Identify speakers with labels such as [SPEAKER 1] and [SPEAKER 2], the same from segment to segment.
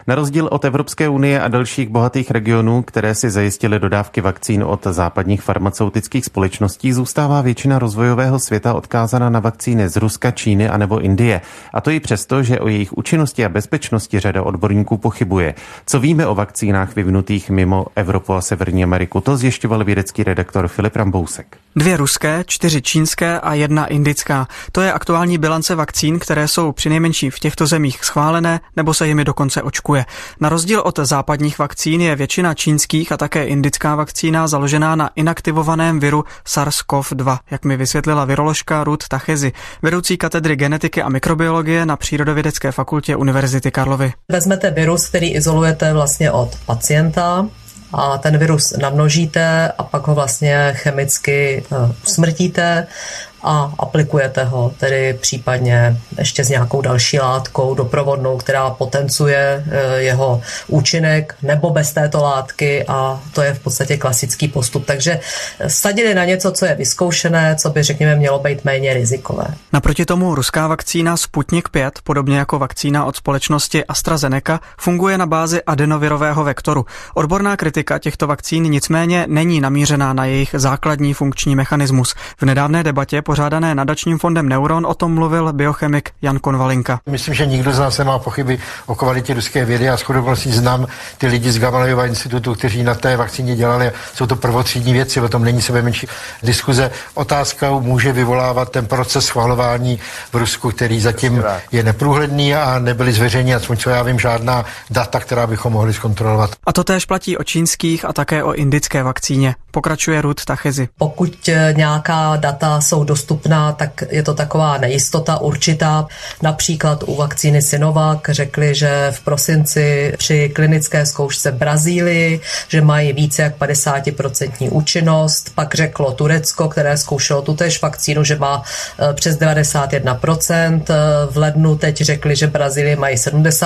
[SPEAKER 1] Na rozdíl od Evropské unie a dalších bohatých regionů, které si zajistily dodávky vakcín od západních farmaceutických společností, zůstává většina rozvojového světa odkázána na vakcíny z Ruska, Číny a nebo Indie. A to i přesto, že o jejich účinnosti a bezpečnosti řada odborníků pochybuje. Co víme o vakcínách vyvinutých mimo Evropu a Severní Ameriku, to zjišťoval vědecký redaktor Filip Rambousek.
[SPEAKER 2] 2 ruské, 4 čínské a 1 indická. To je aktuální bilance vakcín, které jsou přinejmenším v těchto zemích schválené nebo se jimi dokonce očkuje. Na rozdíl od západních vakcín je většina čínských a také indická vakcína založená na inaktivovaném viru SARS-CoV-2, jak mi vysvětlila viroložka Ruth Tachezi, vedoucí katedry genetiky a mikrobiologie na Přírodovědecké fakultě Univerzity Karlovy.
[SPEAKER 3] Vezmete virus, který izolujete vlastně od pacienta, a ten virus namnožíte a pak ho vlastně chemicky usmrtíte a aplikujete ho, tedy případně ještě s nějakou další látkou doprovodnou, která potenciuje jeho účinek, nebo bez této látky, a to je v podstatě klasický postup. Takže vsadili na něco, co je vyzkoušené, co by, řekněme, mělo být méně rizikové.
[SPEAKER 2] Naproti tomu ruská vakcína Sputnik 5, podobně jako vakcína od společnosti AstraZeneca, funguje na bázi adenovirového vektoru. Odborná kritika těchto vakcín nicméně není namířená na jejich základní funkční mechanismus. V nedávné debatě pořádané nadačním fondem Neuron o tom mluvil biochemik Jan Konvalinka.
[SPEAKER 4] Myslím, že nikdo z nás nemá pochyby o kvalitě ruské vědy a shodou okolností znám ty lidi z Gamalejova institutu, kteří na té vakcíně dělali. Jsou to prvotřídní věci, o tom není sebe menší diskuze. Otázkou může vyvolávat ten proces schvalování v Rusku, který zatím je neprůhledný a nebyly zveřejněny, aspoň co já vím, žádná data, která bychom mohli zkontrolovat.
[SPEAKER 2] A to též platí o čínských a také o indické vakcíně. Pokračuje Ruth Tachezi.
[SPEAKER 3] Pokud nějaká data jsou dostupná, tak je to taková nejistota určitá. Například u vakcíny Sinovac řekli, že v prosinci při klinické zkoušce v Brazílii, že mají více jak 50% účinnost. Pak řeklo Turecko, které zkoušelo tutéž vakcínu, že má přes 91%. V lednu teď řekli, že Brazílie mají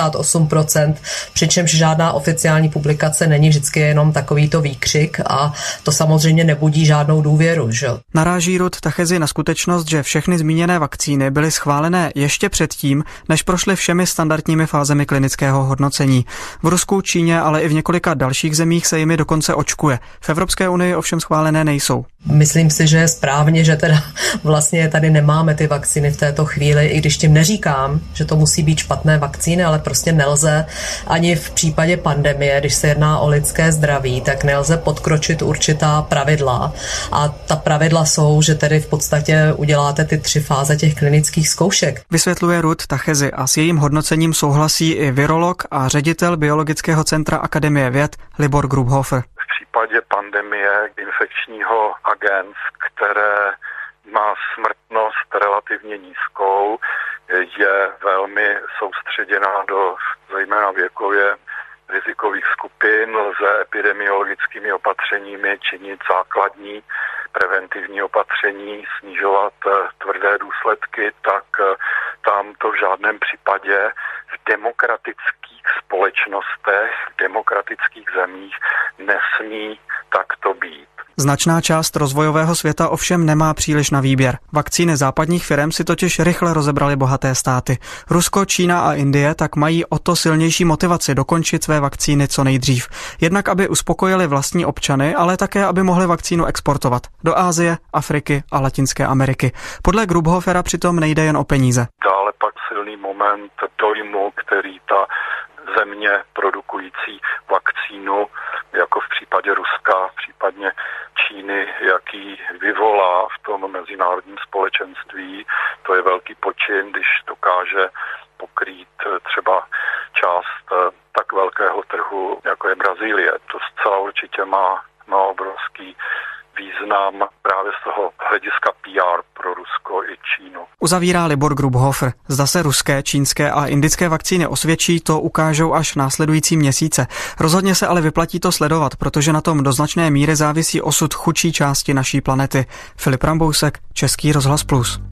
[SPEAKER 3] 78%, přičemž žádná oficiální publikace není, vždycky jenom takovýto výkřik a to samozřejmě nebudí žádnou důvěru. Že?
[SPEAKER 2] Naráží Ruth Tachezi na skutečnost, že všechny zmíněné vakcíny byly schválené ještě předtím, než prošly všemi standardními fázemi klinického hodnocení. V Rusku, Číně, ale i v několika dalších zemích se jimi dokonce očkuje. V Evropské unii ovšem schválené nejsou.
[SPEAKER 3] Myslím si, že je správně, že teda vlastně tady nemáme ty vakcíny v této chvíli, i když tím neříkám, že to musí být špatné vakcíny, ale prostě nelze ani v případě pandemie, když se jedná o lidské zdraví, tak nelze podkročit určitá pravidla. A ta pravidla jsou, že tedy v podstatě uděláte ty 3 fáze těch klinických zkoušek.
[SPEAKER 2] Vysvětluje Ruth Tachezi a s jejím hodnocením souhlasí i virolog a ředitel Biologického centra Akademie věd Libor Grubhofer.
[SPEAKER 5] V případě pandemie infekčního agens, které má smrtnost relativně nízkou, je velmi soustředěná do zejména věkově rizikových skupin, lze epidemiologickými opatřeními činit základní preventivní opatření, snižovat tvrdé důsledky, tak tam to v žádném případě v demokratických společnostech, v demokratických zemích nesmí takto být.
[SPEAKER 2] Značná část rozvojového světa ovšem nemá příliš na výběr. Vakcíny západních firem si totiž rychle rozebraly bohaté státy. Rusko, Čína a Indie tak mají o to silnější motivaci dokončit své vakcíny co nejdřív. Jednak aby uspokojili vlastní občany, ale také aby mohli vakcínu exportovat do Asie, Afriky a Latinské Ameriky. Podle Grubhofera přitom nejde jen o peníze.
[SPEAKER 5] Dále pak silný moment dojmu, který ta země produkující vakcínu, jako v případě Ruska, případně Číny, jaký vyvolá v tom mezinárodním společenství. To je velký počin, když dokáže pokrýt třeba část tak velkého trhu, jako je Brazílie. To zcela určitě má obrovský význam právě z toho hlediska PR pro Rusko i Čínu.
[SPEAKER 2] Uzavírá Libor Grubhofer. Zda se ruské, čínské a indické vakcíny osvědčí, to ukážou až následující měsíce. Rozhodně se ale vyplatí to sledovat, protože na tom do značné míry závisí osud chudší části naší planety. Filip Rambousek, Český rozhlas Plus.